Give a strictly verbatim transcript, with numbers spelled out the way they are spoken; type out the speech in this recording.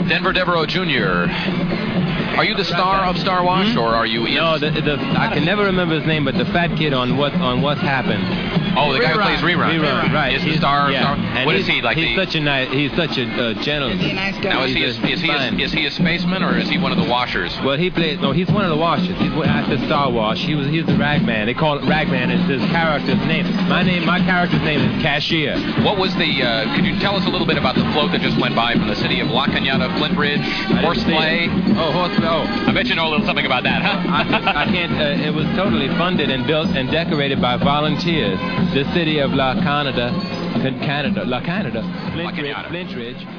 Denver Devereaux Junior Are you the star of Star Wash, Hmm? or are you? In... No, the, the, I can never remember his name, but the fat kid on what on what's happened. Oh, the guy who plays Rerun. Rerun, right? Is the star? Yeah. star? And What he's, is he like? He's the... such a nice. He's such a uh, gentleman. Is he a nice guy? Now is he a, He's is he a, fine. is he a spaceman, or is he one of the washers? Well, he played. No, he's one of the washers. He's after Star Wash. He was. He's the Ragman. They call it Ragman. Is his character's name. My name. My character's name is Cashier. What was the? Uh, could you tell us a little bit about the float that just went by from the city of La Cañada, Flint Ridge, horseplay? Oh, horseplay. Oh, I bet you know a little something about that, huh? I, I can't. Uh, it was totally funded and built and decorated by volunteers. The city of La Canada, Canada, La Canada, Flint, La Cañada. Flint Ridge.